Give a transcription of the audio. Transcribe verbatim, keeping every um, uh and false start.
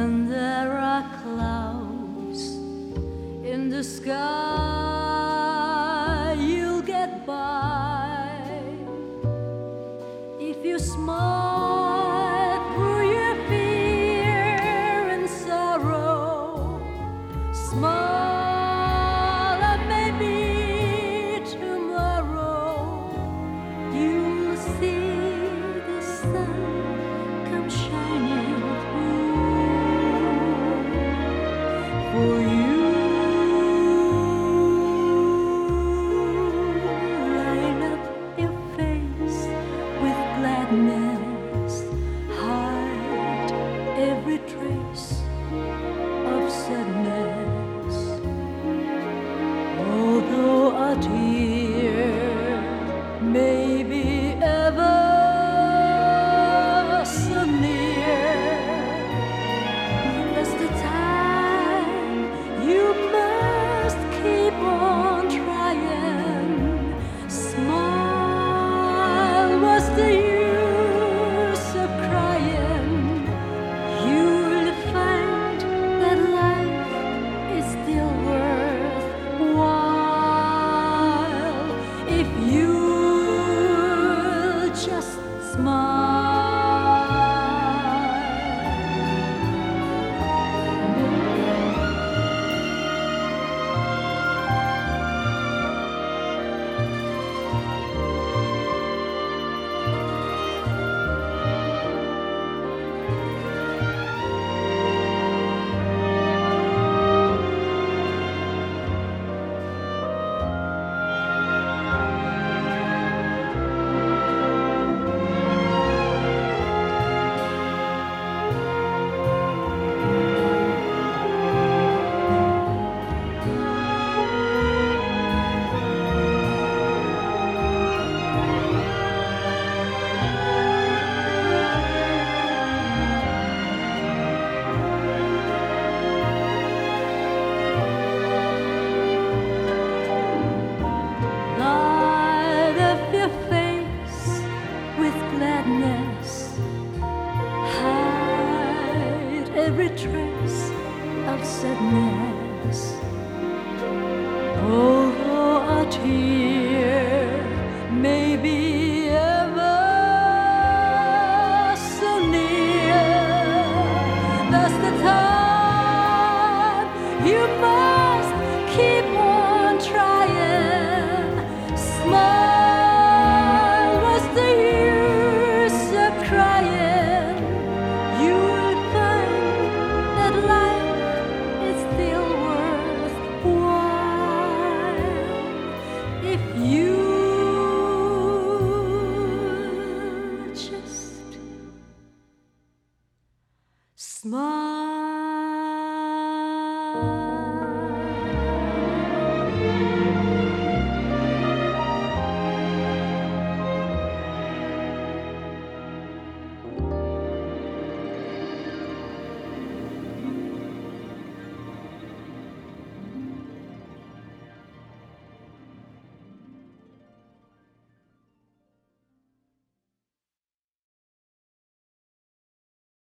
When there are clouds in the sky, you'll get by if you smile through your fear and sorrow. Smile and maybe tomorrow you'll see the sun come shining for you. Light up your face with gladness, hide every trace of sadness. Although a tear may be ever so near, that's the time you must keep on trying. Smile, what's the use of crying? You'll find that life is still worthwhile if you'll just smile. Light up your face with gladness, hide every trace of sadness. Although a tear may be ever so near, that's the time you must keep on trying. Smile, what's the use of crying? You'll find that life is still worthwhile if you just smile.